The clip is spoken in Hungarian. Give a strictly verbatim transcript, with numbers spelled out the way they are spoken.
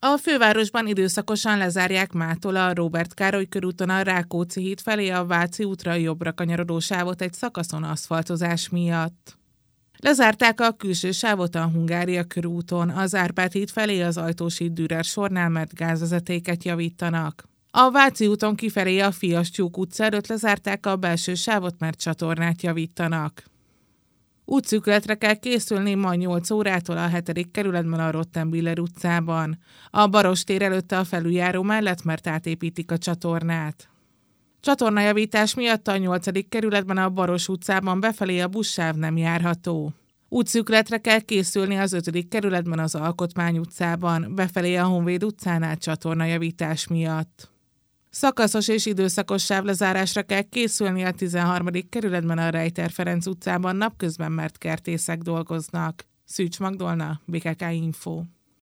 A fővárosban időszakosan lezárják mától a Róbert Károly körúton a Rákóczi híd felé a Váci útra jobbra kanyarodó sávot egy szakaszon aszfaltozás miatt. Lezárták a külső sávot a Hungária körúton, az Árpád híd felé az Ajtós híd Dürer sornál, mert gázvezetéket javítanak. A Váci úton kifelé a Fiastyúk utca előtt lezárták a belső sávot, mert csatornát javítanak. Útszűkületre kell készülni ma nyolc órától a hetedik kerületben a Rottenbiller utcában. A Barostér előtte a felüljáró mellett, mert átépítik a csatornát. Csatornajavítás miatt a nyolcadik kerületben a Baros utcában befelé a buszsáv nem járható. Útszűkületre kell készülni az ötödik kerületben az Alkotmány utcában, befelé a Honvéd utcánál csatornajavítás miatt. Szakaszos és időszakos sávlezárásra kell készülni a tizenharmadik kerületben a Rejter Ferenc utcában napközben, mert kertészek dolgoznak. Szűcs Magdolna, bé ká ká Info.